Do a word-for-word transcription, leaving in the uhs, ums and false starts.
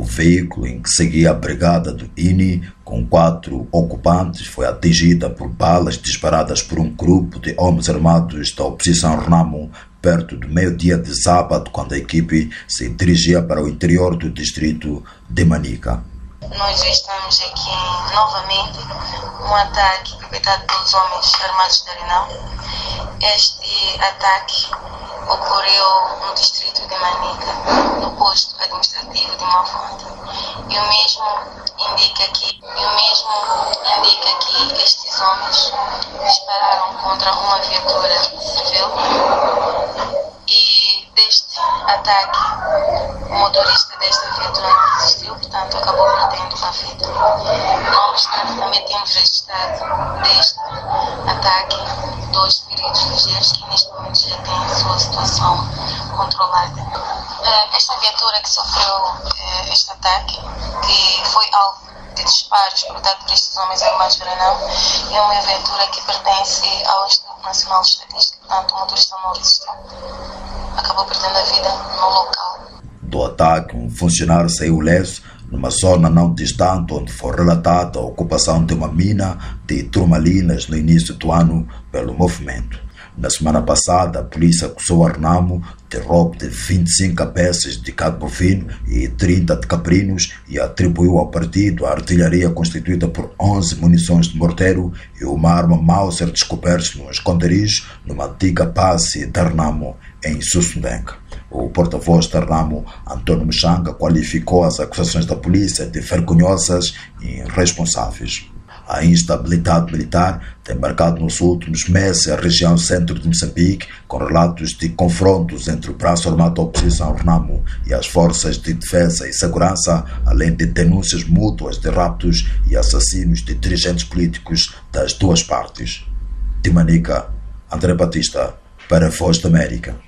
veículo em que seguia a brigada do I N I, com quatro ocupantes, foi atingida por balas disparadas por um grupo de homens armados da oposição Renamo, perto do meio-dia de sábado, quando a equipe se dirigia para o interior do distrito de Manica. Nós estamos aqui novamente um ataque perpetrado pelos homens armados da Renamo. Este ataque ocorreu no distrito de Manica, no posto administrativo de Mafonte. E o mesmo indica que, e o mesmo indica que estes homens dispararam contra uma viatura civil. E deste ataque, o motorista desta viatura não resistiu, portanto acabou perdendo a vida. Não obstante, também temos registrado deste ataque dois feridos ligeiros que neste momento já têm a sua situação controlada. Esta viatura que sofreu este ataque, que foi alvo de disparos perpetrados por estes homens armados de Renamo, é uma viatura que pertence ao Instituto Nacional de Estatística, portanto o motorista não resistiu, acabou perdendo a vida no local. Do ataque, um funcionário saiu leso numa zona não distante onde foi relatada a ocupação de uma mina de turmalinas no início do ano pelo movimento. Na semana passada, a polícia acusou a Renamo de roubo de vinte e cinco cabeças de gado bovino e trinta de caprinos e atribuiu ao partido a artilharia constituída por onze munições de morteiro e uma arma Mauser descoberta no esconderijo numa antiga base da Renamo em Sussundenga. O porta-voz da Renamo, Antônio Mchanga, qualificou as acusações da polícia de vergonhosas e irresponsáveis. A instabilidade militar tem marcado nos últimos meses a região centro de Moçambique, com relatos de confrontos entre o braço armado da oposição Renamo e as forças de defesa e segurança, além de denúncias mútuas de raptos e assassinos de dirigentes políticos das duas partes. De Manica, André Batista, para a Voz da América.